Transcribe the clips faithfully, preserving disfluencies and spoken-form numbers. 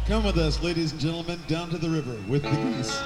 Come with us, ladies and gentlemen, down to the river with the geese.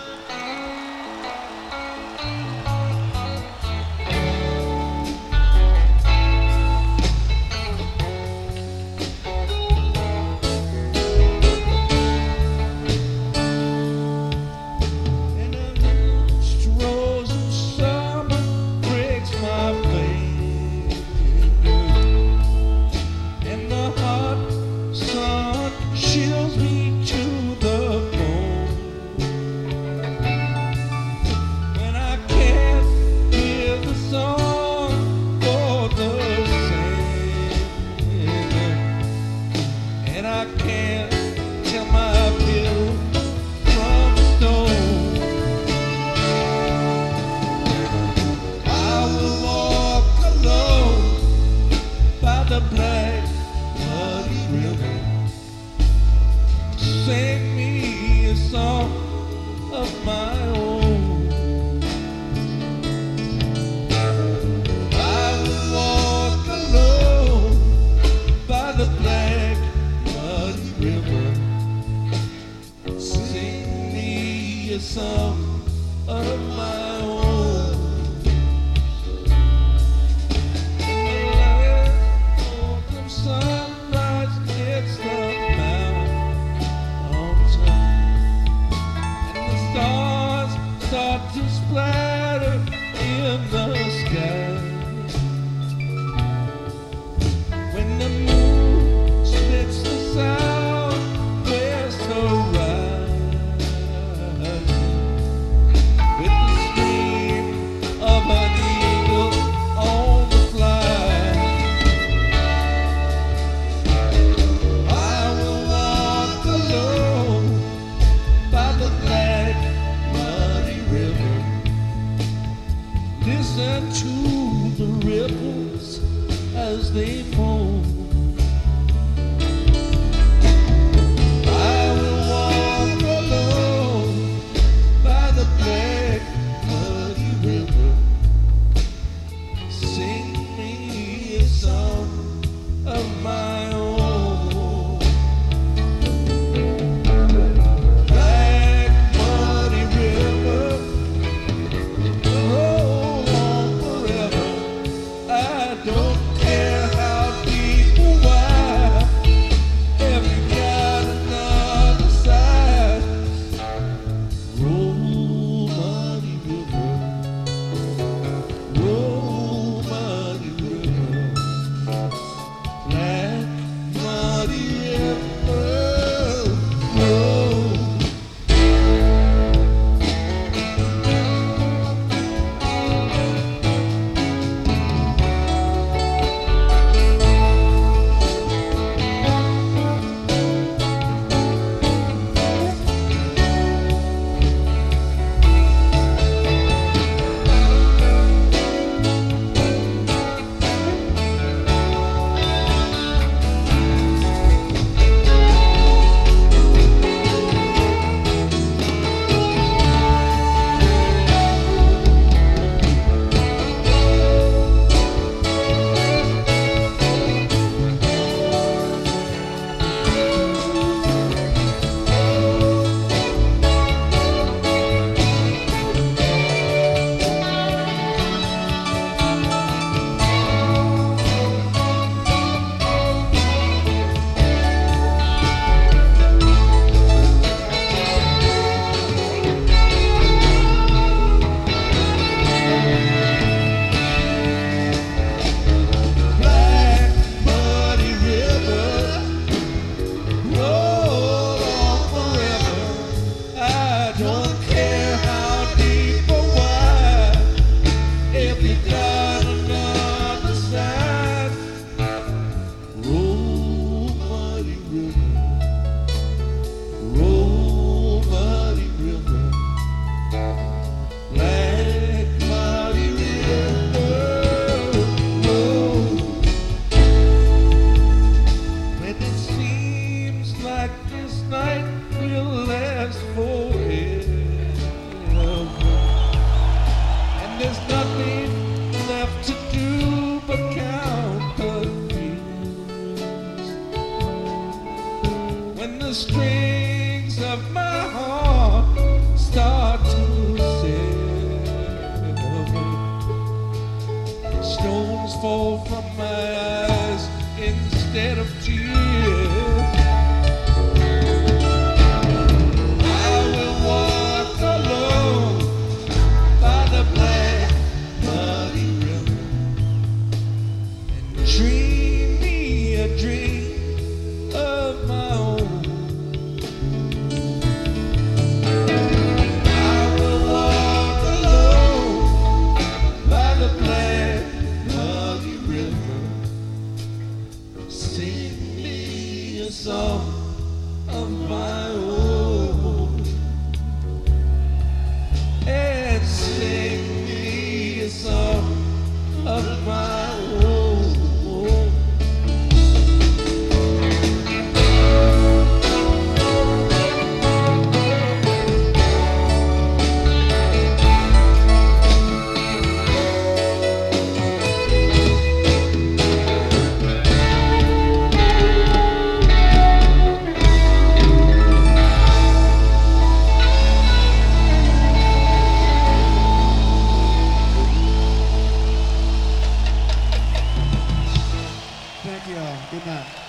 Sing me a song of my own. I will walk alone by the black muddy river. Sing me a song of my own. In the land of sunrise, it's the start to splatter in the sky. When the moon splits the southwest horizon with the scream of an eagle on the fly, I will walk alone by the black muddy river. Listen to the ripples as they foam. I will walk alone by the black muddy river. Sing me a song of my own. Black muddy river, roll on forever. I don't care how deep or wide, if you got another side. Roll, muddy river, roll, muddy river, black muddy river, roll. String beats of my heart start to settle. Stones fall from my eyes instead of tears. I will walk alone by the black muddy river and dream me a dream of my own. I will walk alone by the black muddy river. Sing me a song of my own, and sing me a song of my own. Thank you all. Good night.